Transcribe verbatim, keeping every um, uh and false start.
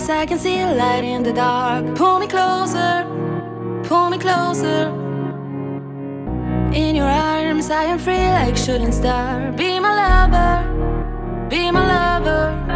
'cause I can see a light in the dark. Pull me closer, pull me closer. In your arms I am free like shooting star. Be my lover, be my lover.